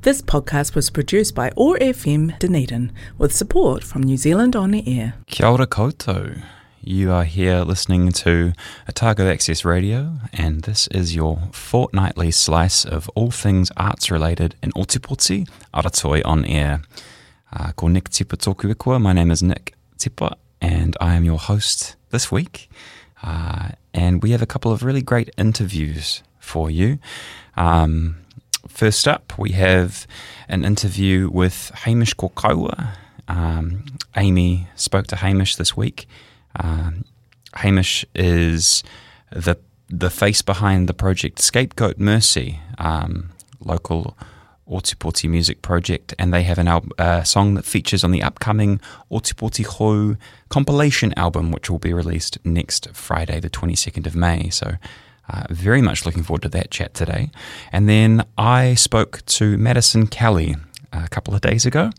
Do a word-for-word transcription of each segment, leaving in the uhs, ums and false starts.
This podcast was produced by O A R F M Dunedin with support from New Zealand On Air. Kia ora koutou. You are here listening to Otago Access Radio, and this is your fortnightly slice of all things arts related in Otipoti, Aratoi On Air. Uh, ko Nick Tipa tōku ikua. My name is Nick Tipa, and I am your host this week. Uh, and we have a couple of really great interviews for you. Um, first up, we have an interview with Hamish Kokaua. Um, Amy spoke to Hamish this week. Um, Hamish is the the face behind the project Scapegoat Mercy, um, local Otipoti music project, and they have an al- uh, song that features on the upcoming Otipoti Hou compilation album, which will be released next Friday, the twenty-second of May. So uh, very much looking forward to that chat today. And then I spoke to Madison Kelly a couple of days ago.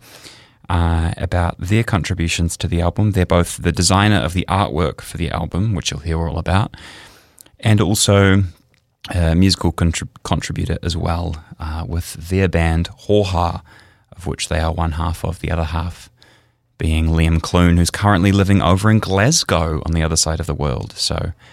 Uh, about their contributions to the album. They're both the designer of the artwork for the album, which you'll hear all about, and also a musical contrib- contributor as well, uh, with their band Hoha, of which they are one half of, the other half being Liam Clune, who's currently living over in Glasgow on the other side of the world. So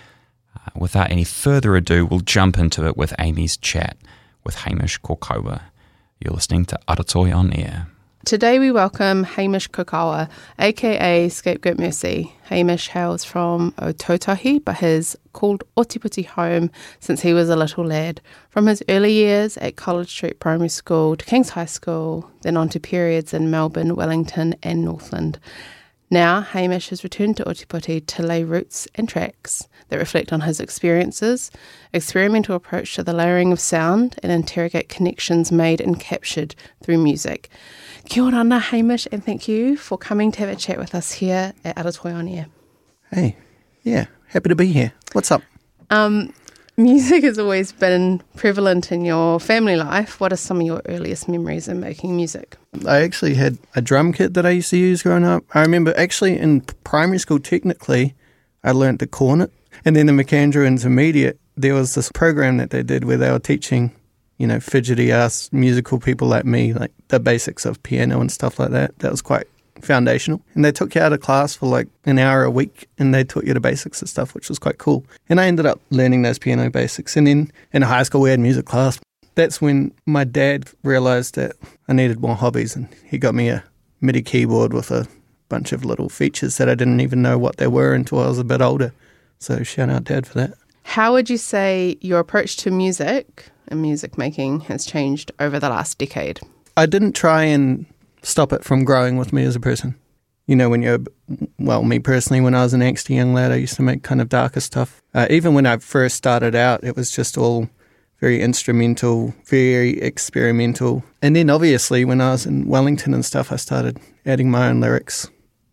uh, without any further ado, we'll jump into it with Amy's chat with Hamish Kokaua. You're listening to Aratoi On Air. Today we welcome Hamish Kokaua, aka Scapegoat Mercy. Hamish hails from Otautahi, but has called Otipoti home since he was a little lad. From his early years at College Street Primary School to King's High School, then on to periods in Melbourne, Wellington and Northland. Now, Hamish has returned to Otipoti to lay roots and tracks that reflect on his experiences, experimental approach to the layering of sound, and interrogate connections made and captured through music. Kia ora ana, Hamish, and thank you for coming to have a chat with us here at Aratoi On Air. Hey, yeah, happy to be here. What's up? Um, music has always been prevalent in your family life. What are some of your earliest memories in making music? I actually had a drum kit that I used to use growing up. I remember actually in primary school, technically, I learnt the cornet. And then in McAndrew Intermediate, there was this program that they did where they were teaching, you know, fidgety-ass musical people like me, like the basics of piano and stuff like that. That was quite foundational. And they took you out of class for like an hour a week and they taught you the basics of stuff, which was quite cool. And I ended up learning those piano basics. And then in high school, we had music class. That's when my dad realised that I needed more hobbies, and he got me a MIDI keyboard with a bunch of little features that I didn't even know what they were until I was a bit older. So shout out Dad for that. How would you say your approach to music and music making has changed over the last decade? I didn't try and stop it from growing with me as a person. You know, when you're, well, me personally, when I was an angsty young lad, I used to make kind of darker stuff. Uh, even when I first started out, it was just all very instrumental, very experimental. And then obviously when I was in Wellington and stuff, I started adding my own lyrics,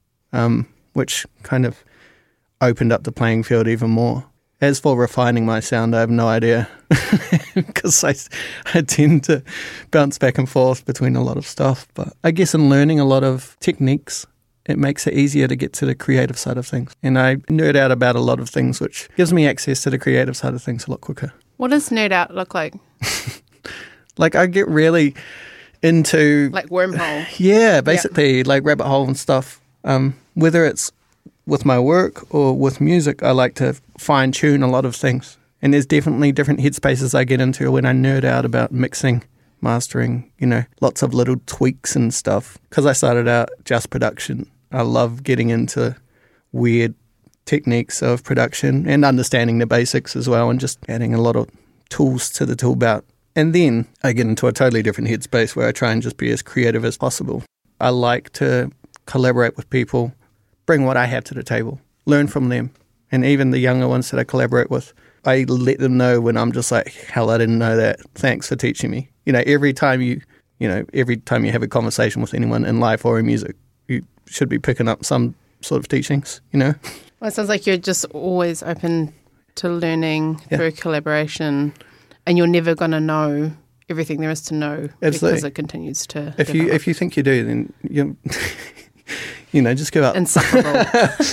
um, which kind of opened up the playing field even more. As for refining my sound, I have no idea, because I, I tend to bounce back and forth between a lot of stuff. But I guess in learning a lot of techniques, it makes it easier to get to the creative side of things. And I nerd out about a lot of things, which gives me access to the creative side of things a lot quicker. What does nerd out look like? Like I get really into... Like wormhole? Yeah, basically, yeah. Like rabbit hole and stuff. Um, whether it's with my work or with music, I like to fine-tune a lot of things. And there's definitely different headspaces I get into when I nerd out about mixing, mastering, you know, lots of little tweaks and stuff. Because I started out just production. I love getting into weird techniques of production and understanding the basics as well, and just adding a lot of tools to the tool belt. And then I get into a totally different headspace where I try and just be as creative as possible. I like to collaborate with people, bring what I have to the table, learn from them. And even the younger ones that I collaborate with, I let them know when I'm just like, hell, I didn't know that. Thanks for teaching me. You know, every time you, you know, every time you have a conversation with anyone in life or in music, you should be picking up some sort of teachings, you know? Well, it sounds like you're just always open to learning yeah. through collaboration, and you're never going to know everything there is to know. Absolutely. Because it continues to If you if you think you do, then you you know, just give up. Insufferable.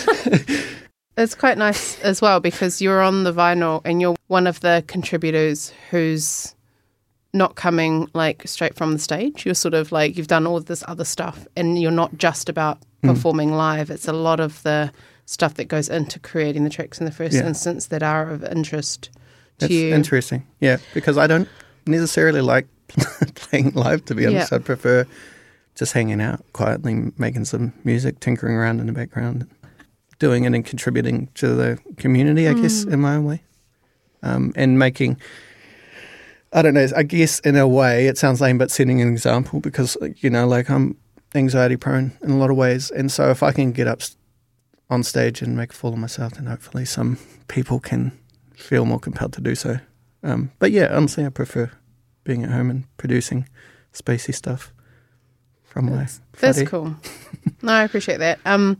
It's quite nice as well because you're on the vinyl and you're one of the contributors whose not coming like straight from the stage. You're sort of like, you've done all this other stuff and you're not just about performing mm. live. It's a lot of the stuff that goes into creating the tracks in the first yeah. instance that are of interest to That's you. Interesting. Yeah, because I don't necessarily like playing live, to be honest. Yeah. I prefer just hanging out quietly, making some music, tinkering around in the background, doing it and contributing to the community, I mm. guess, in my own way. Um, and making, I don't know, I guess in a way it sounds lame, but setting an example because, you know, like I'm anxiety prone in a lot of ways. And so if I can get up on stage and make a fool of myself, then hopefully some people can feel more compelled to do so. Um, but yeah, honestly, I prefer being at home and producing spacey stuff from that's, my That's whare. cool. No, I appreciate that. Um,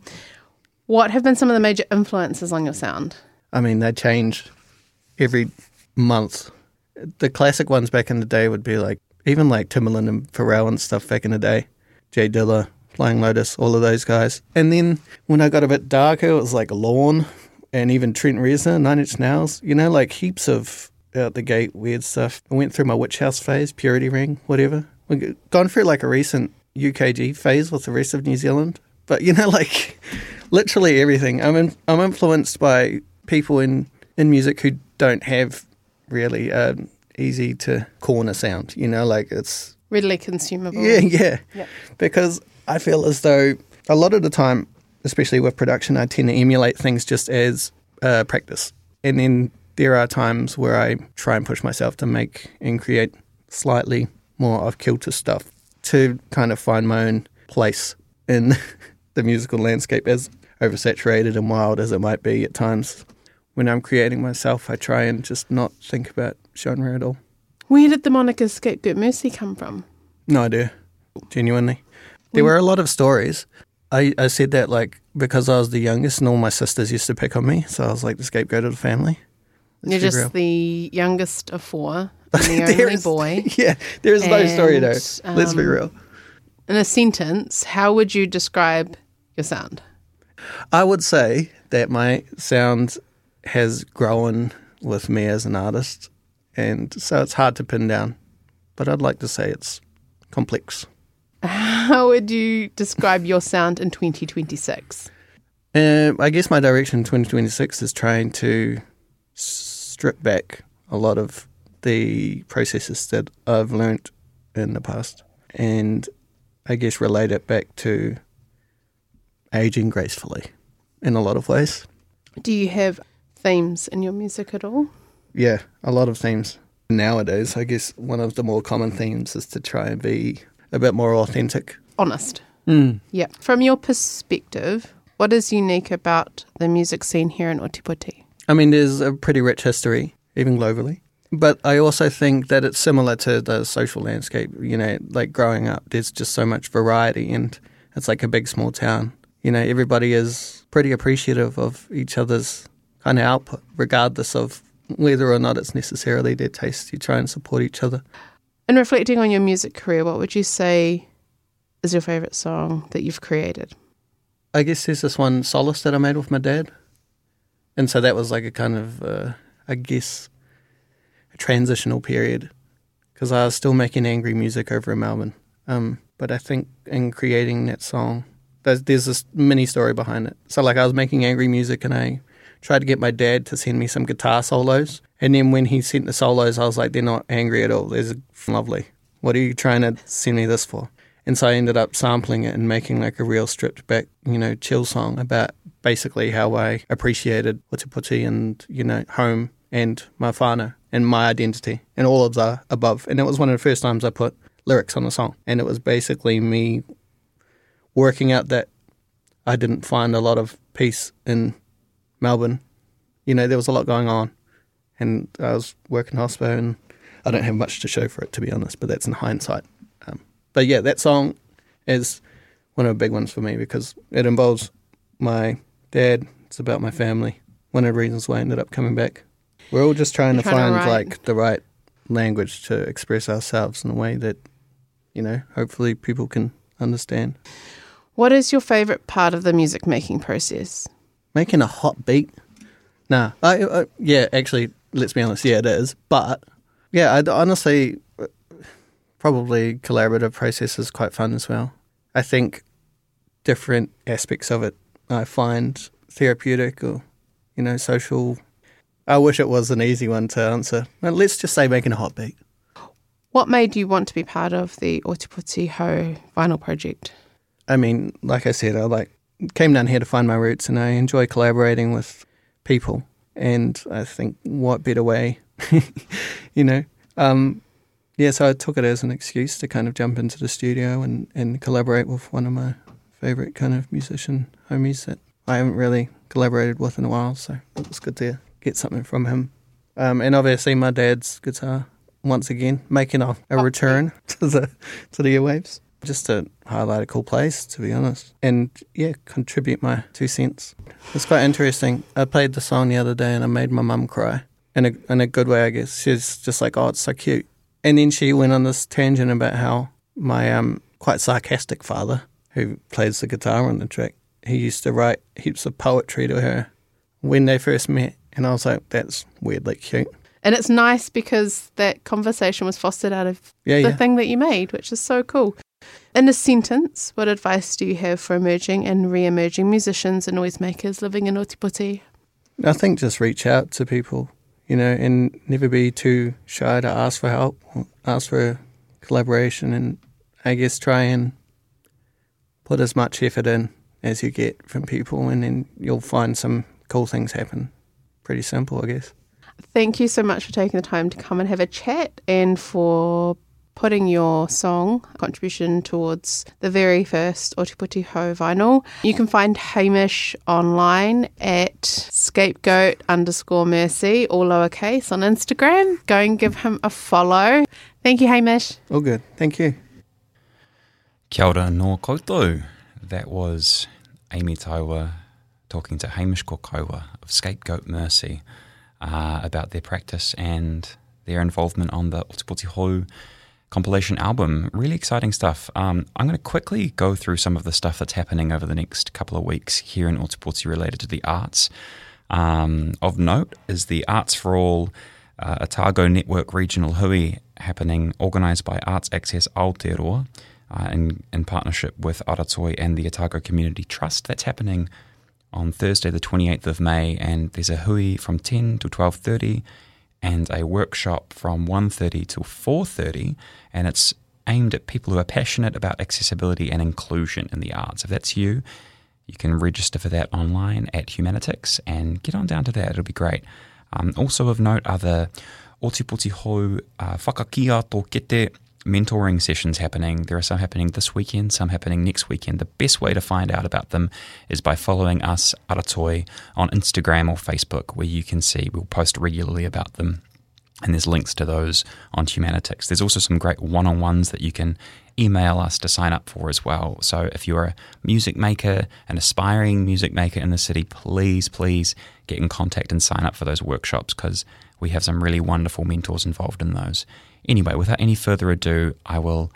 what have been some of the major influences on your sound? I mean, they change every month. The classic ones back in the day would be like, even like Timbaland and Pharrell and stuff back in the day, Jay Dilla, Flying Lotus, all of those guys. And then when I got a bit darker, it was like Lorne and even Trent Reznor, Nine Inch Nails, you know, like heaps of out the gate weird stuff. I went through my Witch House phase, Purity Ring, whatever. We've gone through like a recent U K G phase with the rest of New Zealand. But, you know, like literally everything. I'm in, I'm influenced by people in, in music who don't have really um, easy to corner sound, you know, like it's... Readily consumable. Yeah, yeah. Yep. Because I feel as though a lot of the time, especially with production, I tend to emulate things just as uh, practice. And then there are times where I try and push myself to make and create slightly more off-kilter stuff to kind of find my own place in the musical landscape, as oversaturated and wild as it might be at times. When I'm creating myself, I try and just not think about genre at all. Where did the moniker Scapegoat Mercy come from? No idea, genuinely. There were a lot of stories. I, I said that like because I was the youngest and all my sisters used to pick on me, so I was like the scapegoat of the family. Let's You're just real. the youngest of four, and the only is, boy. Yeah, there is no story though. Um, Let's be real. In a sentence, how would you describe your sound? I would say that my sound has grown with me as an artist, and so it's hard to pin down. But I'd like to say it's complex. How would you describe your sound in twenty twenty-six? Uh, I guess my direction in twenty twenty-six is trying to strip back a lot of the processes that I've learnt in the past and I guess relate it back to aging gracefully in a lot of ways. Do you have themes in your music at all? Yeah, a lot of themes. Nowadays, I guess one of the more common themes is to try and be a bit more authentic. Honest. Mm. Yeah. From your perspective, what is unique about the music scene here in Ōtepoti? I mean, there's a pretty rich history, even globally. But I also think that it's similar to the social landscape. You know, like growing up, there's just so much variety and it's like a big, small town. You know, everybody is pretty appreciative of each other's kind of output, regardless of whether or not it's necessarily their taste. You try and support each other. In reflecting on your music career, what would you say is your favourite song that you've created? I guess there's this one, Solace, that I made with my dad. And so that was like a kind of, uh, I guess, a transitional period because I was still making angry music over in Melbourne. Um, but I think in creating that song, there's, there's this mini story behind it. So like I was making angry music and I tried to get my dad to send me some guitar solos. And then when he sent the solos, I was like, they're not angry at all. They're lovely. What are you trying to send me this for? And so I ended up sampling it and making like a real stripped back, you know, chill song about basically how I appreciated Ōtepoti and, you know, home and my whānau and my identity and all of the above. And it was one of the first times I put lyrics on a song. And it was basically me working out that I didn't find a lot of peace in Melbourne. You know, there was a lot going on. And I was working hospo and I don't have much to show for it, to be honest, but that's in hindsight. Um, but yeah, that song is one of the big ones for me because it involves my dad. It's about my family. One of the reasons why I ended up coming back. We're all just trying You're to trying find to like the right language to express ourselves in a way that, you know, hopefully people can understand. What is your favourite part of the music making process? Making a hot beat? Nah. I, I, yeah, actually, let's be honest. Yeah, it is. But, yeah, I, honestly, probably collaborative process is quite fun as well. I think different aspects of it I find therapeutic or, you know, social. I wish it was an easy one to answer. But let's just say making a hot beat. What made you want to be part of the Otipoti Hou vinyl project? I mean, like I said, I like came down here to find my roots, and I enjoy collaborating with people. And I think what better way, you know? Um, yeah, so I took it as an excuse to kind of jump into the studio and, and collaborate with one of my favourite kind of musician homies that I haven't really collaborated with in a while, so it was good to get something from him. Um, and obviously my dad's guitar, once again, making a, a return to the to the airwaves. Just to highlight a cool place, to be honest. And, yeah, contribute my two cents. It's quite interesting. I played the song the other day and I made my mum cry. In a, in a good way, I guess. She's just like, oh, it's so cute. And then she went on this tangent about how my um quite sarcastic father, who plays the guitar on the track, he used to write heaps of poetry to her when they first met. And I was like, that's weirdly cute. And it's nice because that conversation was fostered out of yeah, the yeah. thing that you made, which is so cool. In a sentence, what advice do you have for emerging and re-emerging musicians and noisemakers living in Otipoti? I think just reach out to people, you know, and never be too shy to ask for help, ask for collaboration, and I guess try and put as much effort in as you get from people, and then you'll find some cool things happen. Pretty simple, I guess. Thank you so much for taking the time to come and have a chat and for putting your song contribution towards the very first Otipoti Hou vinyl. You can find Hamish online at scapegoat underscore mercy, all lowercase, on Instagram. Go and give him a follow. Thank you, Hamish. All good. Thank you. Kia ora no koutou. That was Amy Taiwa talking to Hamish Kokaua of Scapegoat Mercy uh, about their practice and their involvement on the Otipoti Hou compilation album. Really exciting stuff. Um, I'm going to quickly go through some of the stuff that's happening over the next couple of weeks here in Otipoti related to the arts. Um, of note is the Arts for All uh, Otago Network Regional Hui happening, organised by Arts Access Aotearoa uh, in, in partnership with Aratoi and the Otago Community Trust. That's happening on Thursday the twenty-eighth of May, and there's a hui from ten to twelve thirty and a workshop from one thirty to four thirty, and it's aimed at people who are passionate about accessibility and inclusion in the arts. If that's you, you can register for that online at Humanitix and get on down to that. It'll be great. Um, also of note are the Otipoti Hou uh, Whakakia tō Kete mentoring sessions happening. There are some happening this weekend, some happening next weekend. The best way to find out about them is by following us, Aratoi, on Instagram or Facebook, where you can see we'll post regularly about them. And there's links to those on Humanitix. There's also some great one-on-ones that you can email us to sign up for as well. So if you're a music maker, an aspiring music maker in the city, please, please get in contact and sign up for those workshops, because we have some really wonderful mentors involved in those. Anyway, without any further ado, I will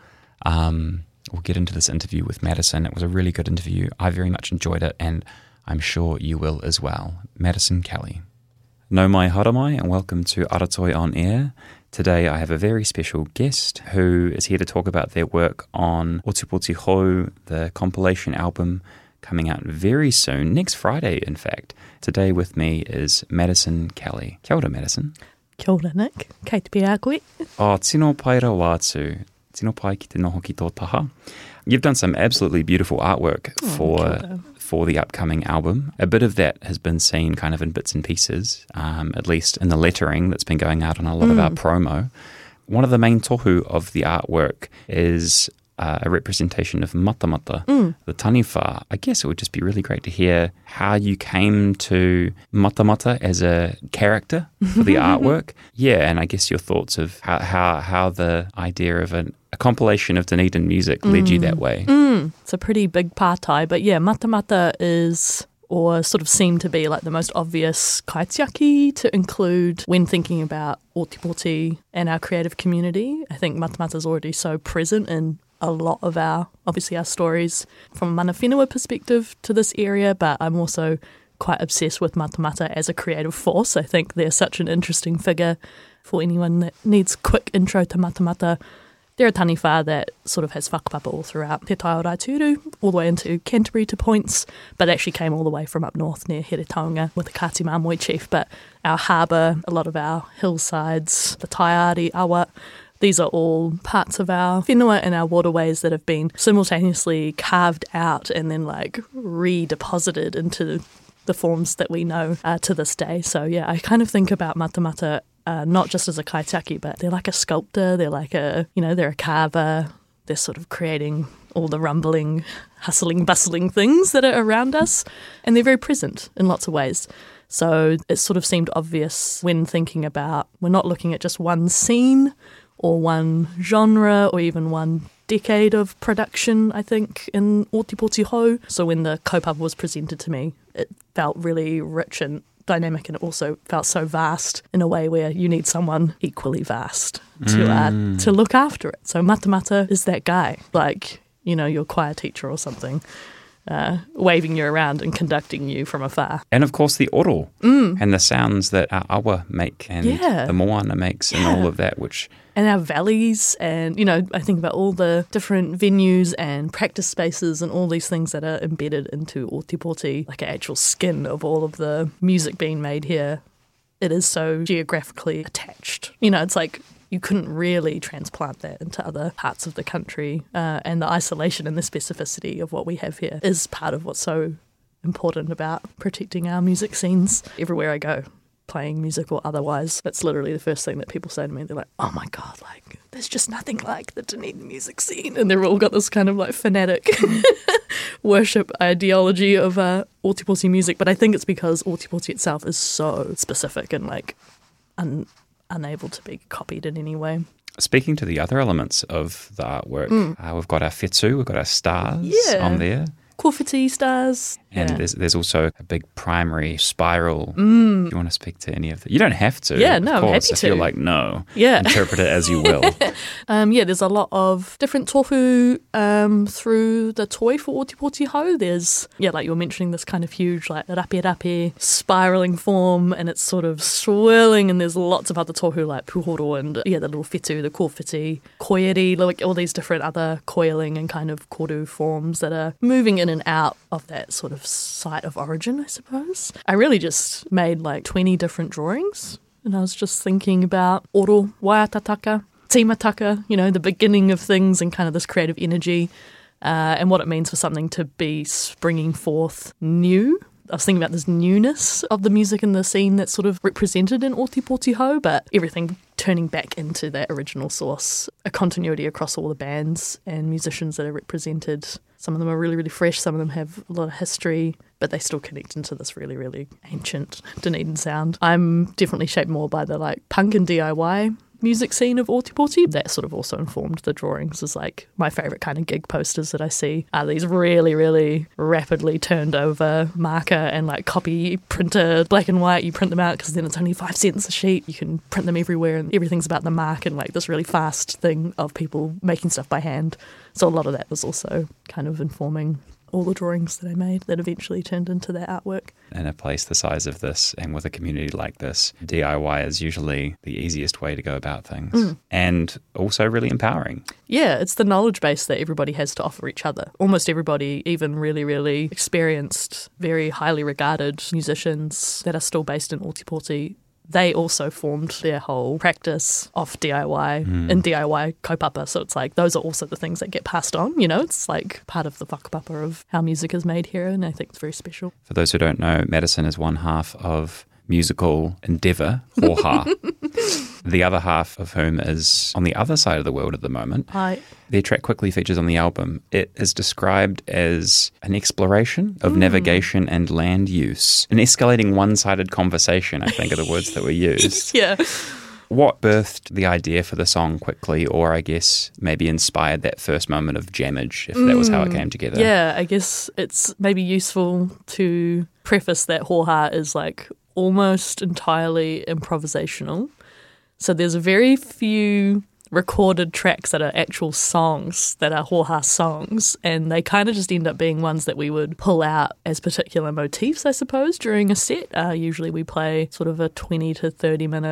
um, we'll get into this interview with Madison. It was a really good interview. I very much enjoyed it, and I'm sure you will as well. Madison Kelly. Nau mai haramai, and welcome to Aratoi On Air. Today I have a very special guest who is here to talk about their work on Otipoti Hou, the compilation album coming out very soon, next Friday in fact. Today with me is Madison Kelly. Kia ora, Madison. Kia ora, Nick. Kei te pia a koe. Oh, tino pai rā wātu. Tino pai ki te noho ki tō taha. You've done some absolutely beautiful artwork Oh, for kia ora. for the upcoming album. A bit of that has been seen kind of in bits and pieces, um, at least in the lettering that's been going out on a lot of our promo. One of the main tohu of the artwork is uh, a representation of Matamata, the taniwha. I guess it would just be really great to hear how you came to Matamata as a character for the artwork. Yeah, and I guess your thoughts of how how, how the idea of an, a compilation of Dunedin music led you that way. Mm, it's a pretty big pārtai, but yeah, Matamata is, or sort of seemed to be, like the most obvious kaitiaki to include when thinking about Otipoti and our creative community. I think Matamata is already so present in a lot of our, obviously our stories from a mana whenua perspective to this area, but I'm also quite obsessed with Matamata as a creative force. I think they're such an interesting figure. For anyone that needs quick intro to Matamata, They're a taniwha that sort of has whakapapa all throughout Te Tai o Raituru, all the way into Canterbury to points, but actually came all the way from up north near Heretaunga with the Kati Māmoe chief. But our harbour, a lot of our hillsides, the Taiari, Awa, these are all parts of our whenua and our waterways that have been simultaneously carved out and then like redeposited into the forms that we know uh, to this day. So yeah, I kind of think about Matamata uh, not just as a kaitiaki, but they're like a sculptor, they're like a, you know, they're a carver, they're sort of creating all the rumbling, hustling, bustling things that are around us, and they're very present in lots of ways. So it sort of seemed obvious when thinking about, we're not looking at just one scene or one genre or even one decade of production, I think, in Ōtepoti Hou. So when the kaupapa was presented to me, it felt really rich and dynamic, and it also felt so vast in a way where you need someone equally vast to mm. uh, to look after it. So Matamata is that guy, like, you know, your choir teacher or something, uh, waving you around and conducting you from afar. And of course the oro mm. and the sounds that our awa make and yeah. the moana makes yeah. and all of that, which... And our valleys, and, you know, I think about all the different venues and practice spaces and all these things that are embedded into Ōtepoti, like an actual skin of all of the music being made here. It is so geographically attached. You know, it's like you couldn't really transplant that into other parts of the country. Uh, and the isolation and the specificity of what we have here is part of what's so important about protecting our music scenes everywhere I go. Playing music or otherwise, that's literally the first thing that people say to me. They're like, oh my God, like, there's just nothing like the Dunedin music scene. And they've all got this kind of like fanatic worship ideology of uh, Ōtepoti music. But I think it's because Ōtepoti itself is so specific and like un- unable to be copied in any way. Speaking to the other elements of the artwork, mm. uh, we've got our whetū, we've got our stars yeah. on there. Kōwhiti stars. And yeah. there's there's also a big primary spiral. Mm. Do you want to speak to any of that? You don't have to. Yeah, no, of course. I'm happy if to. you're like, no, yeah. interpret it as you will. um, yeah, there's a lot of different tohu um, through the toi for Ōtepoti Hou. There's, yeah, like you were mentioning, this kind of huge, like, rape rape, spiralling form, and it's sort of swirling, and there's lots of other tohu, like puhoro and, yeah, the little whetū, the kōwhiti, koieri, like all these different other coiling and kind of koru forms that are moving in and out of that sort of site of origin, I suppose. I really just made like twenty different drawings, and I was just thinking about oro, waiatataka, timataka, you know, the beginning of things and kind of this creative energy uh, and what it means for something to be springing forth new. I was thinking about this newness of the music and the scene that's sort of represented in Ōtepoti Hou, but everything turning back into that original source, a continuity across all the bands and musicians that are represented. Some of them are really, really fresh, some of them have a lot of history, but they still connect into this really, really ancient Dunedin sound. I'm definitely shaped more by the like punk and D I Y music scene of Ōtepoti. That sort of also informed the drawings. Is like my favourite kind of gig posters that I see are these really, really rapidly turned over marker and like copy printer, black and white. You print them out because then it's only five cents a sheet. You can print them everywhere and everything's about the mark and like this really fast thing of people making stuff by hand. So a lot of that was also kind of informing all the drawings that I made that eventually turned into that artwork. In a place the size of this and with a community like this, D I Y is usually the easiest way to go about things mm. and also really empowering. Yeah, it's the knowledge base that everybody has to offer each other. Almost everybody, even really, really experienced, very highly regarded musicians that are still based in Ōtepoti, they also formed their whole practice of D I Y mm. and D I Y kaupapa. So it's like those are also the things that get passed on, you know, it's like part of the whakapapa of how music is made here, and I think it's very special. For those who don't know, Madison is one half of musical endeavour, Hoha. The other half of whom is on the other side of the world at the moment. Hi. Their track quickly features on the album. It is described as an exploration of mm. navigation and land use. An escalating one-sided conversation, I think, are the words that were used. Yeah. What birthed the idea for the song quickly, or I guess maybe inspired that first moment of jammage, if mm. that was how it came together? Yeah, I guess it's maybe useful to preface that Hoha is like almost entirely improvisational. So there's very few recorded tracks that are actual songs that are Hoha songs, and they kind of just end up being ones that we would pull out as particular motifs, I suppose, during a set. Uh, usually we play sort of a twenty to thirty minute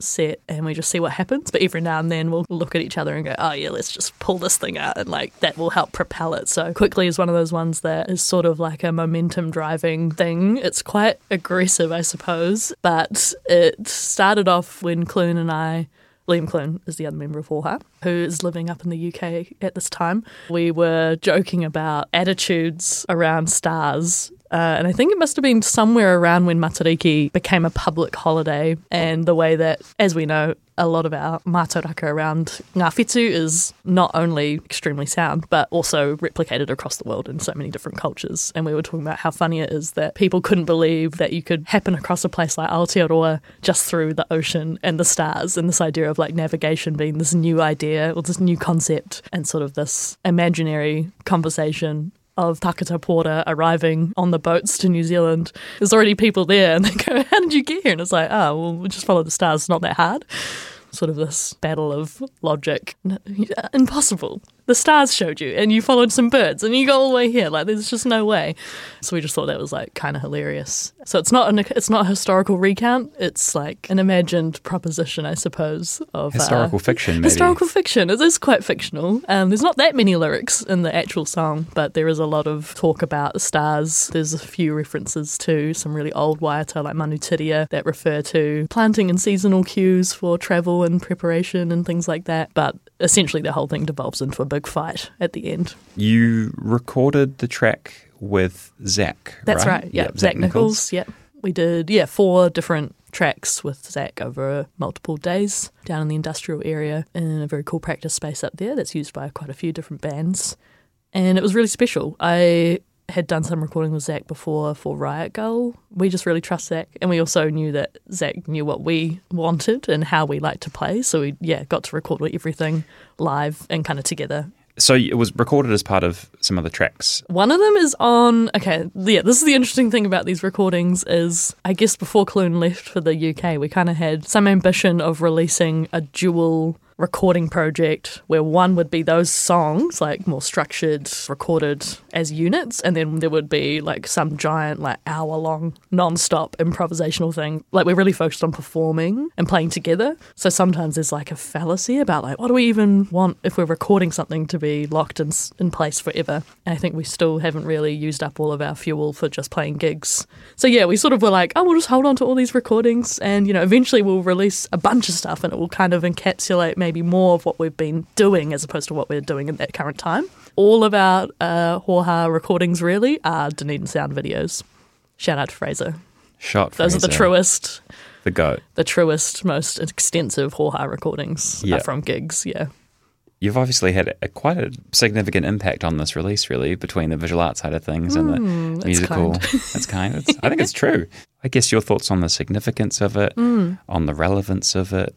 set and we just see what happens. But every now and then we'll look at each other and go, oh yeah, let's just pull this thing out, and like that will help propel it. So Quickly is one of those ones that is sort of like a momentum driving thing. It's quite aggressive, I suppose, but it started off when Clune and I, Liam Clune is the other member of Hoha, who is living up in the U K at this time. We were joking about attitudes around stars. Uh, and I think it must have been somewhere around when Matariki became a public holiday, and the way that, as we know, a lot of our mātauraka around Ngā Whetū is not only extremely sound, but also replicated across the world in so many different cultures. And we were talking about how funny it is that people couldn't believe that you could happen across a place like Aotearoa just through the ocean and the stars, and this idea of like navigation being this new idea or this new concept, and sort of this imaginary conversation of Takata Porter arriving on the boats to New Zealand. There's already people there and they go, how did you get here? And it's like, oh, well, we just follow the stars. It's not that hard. Sort of this battle of logic. Impossible. The stars showed you and you followed some birds and you got all the way here. Like, there's just no way. So we just thought that was like kind of hilarious. So it's not an, it's not a historical recount. It's like an imagined proposition, I suppose, of historical uh, fiction. Maybe. Historical fiction. It is quite fictional. Um, there's not that many lyrics in the actual song, but there is a lot of talk about the stars. There's a few references to some really old waiata like Manutiria that refer to planting and seasonal cues for travel and preparation and things like that. But essentially the whole thing devolves into a big fight at the end. You recorded the track with Zach, That's right? right, yeah. Yep, Zach Nichols, yeah. We did, yeah, four different tracks with Zach over multiple days down in the industrial area in a very cool practice space up there that's used by quite a few different bands. And it was really special. I had done some recording with Zach before for Riot Girl. We just really trust Zach, and we also knew that Zach knew what we wanted and how we like to play, so we yeah got to record everything live and kind of together. So it was recorded as part of some of the tracks. One of them is on, okay, yeah, this is the interesting thing about these recordings is, I guess before Clune left for the U K, we kind of had some ambition of releasing a dual recording project where one would be those songs, like more structured, recorded as units, and then there would be like some giant like hour-long non-stop improvisational thing. Like we're really focused on performing and playing together. So sometimes there's like a fallacy about like, what do we even want if we're recording something to be locked in, in place forever? And I think we still haven't really used up all of our fuel for just playing gigs. So yeah, we sort of were like, oh, we'll just hold on to all these recordings and, you know, eventually we'll release a bunch of stuff and it will kind of encapsulate maybe more of what we've been doing as opposed to what we're doing at that current time. All of our uh, Hoha recordings really are Dunedin sound videos. Shout out to Fraser. Shot Those Fraser. are the truest. The GOAT. The truest, most extensive Hoha recordings Yeah. are from gigs, yeah. You've obviously had a, quite a significant impact on this release, really, between the visual art side of things and Mm, the that's musical. kind. That's kind. It's, I think it's true. I guess your thoughts on the significance of it, Mm. on the relevance of it,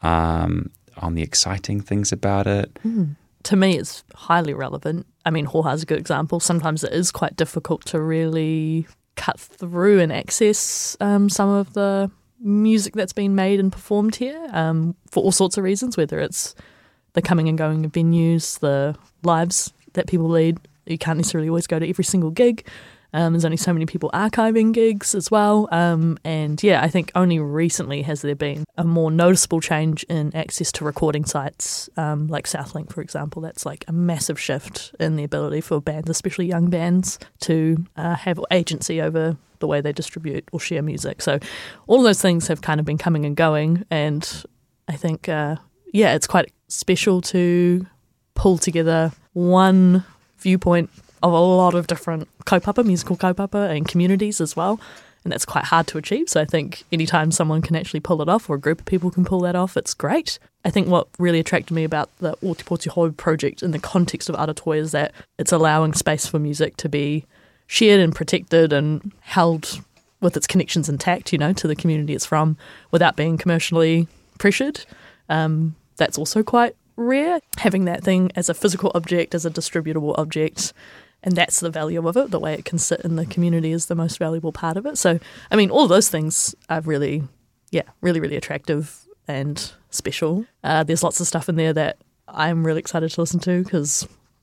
um, on the exciting things about it. Mm. To me, it's highly relevant. I mean, Hoha is a good example. Sometimes it is quite difficult to really cut through and access um, some of the music that's been made and performed here um, for all sorts of reasons, whether it's the coming and going of venues, the lives that people lead. You can't necessarily always go to every single gig. Um, there's only so many people archiving gigs as well. Um, and yeah, I think only recently has there been a more noticeable change in access to recording sites, um, like Southlink, for example. That's like a massive shift in the ability for bands, especially young bands, to uh, have agency over the way they distribute or share music. So all of those things have kind of been coming and going. And I think, uh, yeah, it's quite special to pull together one viewpoint of a lot of different kaupapa, musical kaupapa, and communities as well. And that's quite hard to achieve. So I think anytime someone can actually pull it off, or a group of people can pull that off, it's great. I think what really attracted me about the Otipoti Hou project in the context of Aratoi is that it's allowing space for music to be shared and protected and held with its connections intact, you know, to the community it's from, without being commercially pressured. Um, that's also quite rare, having that thing as a physical object, as a distributable object. And that's the value of it. The way it can sit in the community is the most valuable part of it. So, I mean, all of those things are really, yeah, really, really attractive and special. Uh, there's lots of stuff in there that I'm really excited to listen to because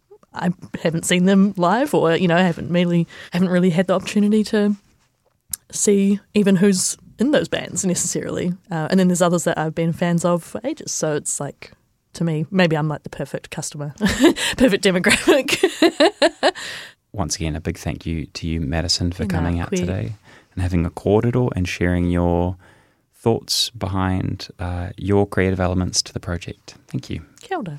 I haven't seen them live, or, you know, haven't really, haven't really had the opportunity to see even who's in those bands necessarily. Uh, and then there's others that I've been fans of for ages. So it's like, to me, maybe I'm like the perfect customer, perfect demographic. Once again, a big thank you to you, Madison, for Tēnā coming out koe. today and having a kōrero and sharing your thoughts behind uh, your creative elements to the project. Thank you. Kia ora.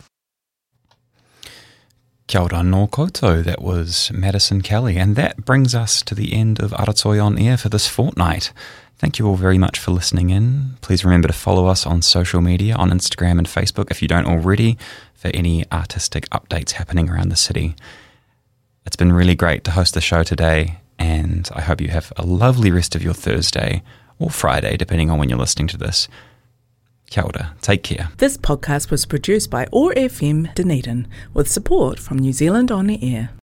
Kia ora nō koutou. That was Madison Kelly. And that brings us to the end of Aratoi On Air for this fortnight. Thank you all very much for listening in. Please remember to follow us on social media, on Instagram and Facebook, if you don't already, for any artistic updates happening around the city. It's been really great to host the show today, and I hope you have a lovely rest of your Thursday or Friday, depending on when you're listening to this. Kia ora. Take care. This podcast was produced by O A R F M Dunedin with support from New Zealand On the Air.